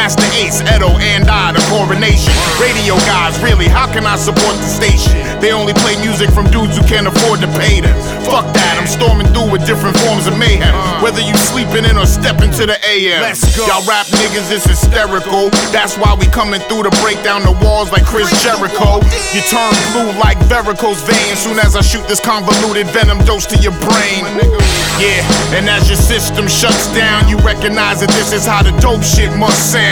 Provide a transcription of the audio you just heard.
Master Ace, Edo, and I, the coronation. Radio guys, really, how can I support the station? They only play music from dudes who can't afford to pay them. Fuck that, I'm storming through with different forms of mayhem. Whether you sleeping in or stepping to the AM. Let's go. Y'all rap niggas is hysterical. That's why we coming through to break down the walls like Chris Jericho. You turn blue like varicose veins soon as I shoot this convoluted venom dose to your brain. Yeah, and as your system shuts down, you recognize that this is how the dope shit must sound.